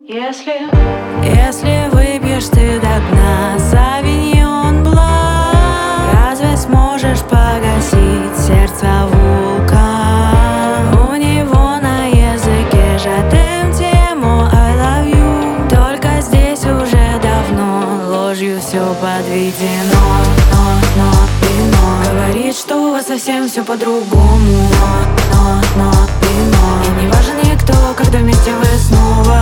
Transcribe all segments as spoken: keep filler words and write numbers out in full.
Если, если выпьешь ты до дна Савиньон Блан, разве сможешь погасить сердце вулкан? У него на языке жатем тему I love you. Только здесь уже давно ложью все подведено. Но, но, вино говорит, что у вас совсем все по-другому. Но, но, но, вино и не важен никто, когда вместе вы снова.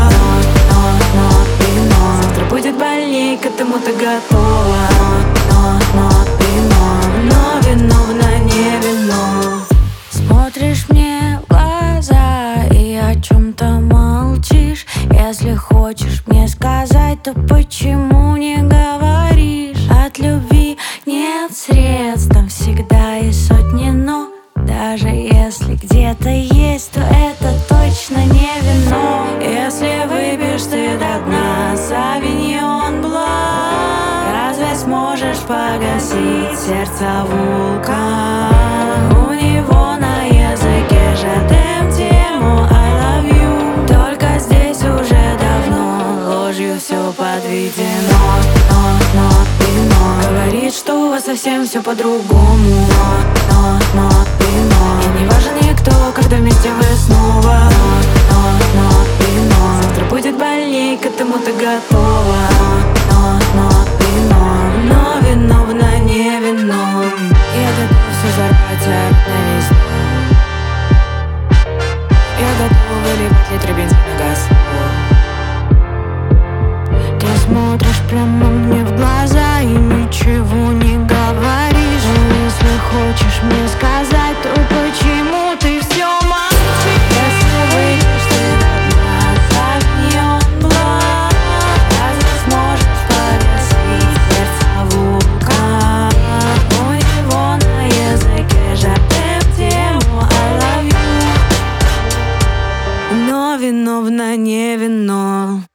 Будет больней, к этому ты готова. Но, но, вино, но виновна не вино. Смотришь мне в глаза и о чем-то молчишь. Если хочешь мне сказать, то почему не говоришь? От любви нет средств, там всегда есть сотни но. Даже если где-то есть, то это точно не вино. Если выпьешь ты до дна Савиньон Блан, разве сможешь погасить сердце вулкан? У него на языке жатем тему I love you. Только здесь уже давно ложью все подведено. Но, но, вино говорит, что у вас совсем все по-другому. Но, но, но, вино и не важен никто, когда вместе вы снова. Но, но, но, вино завтра будет больней, к этому ты готова. Но, но, вино, но виновна не вино. Я готова все взорвать, орать на весь дом. Я готова выливать литры бензина на газ. Ты смотришь прямо мне в глаза и ничего не говоришь. Но если хочешь мне сказать, то почему ты все молчишь? Если выйдешь ты до дна Савиньон Блан, разве сможешь погасить сердце вулкан? У него на языке жатем тему I love you. Но виновна не вино.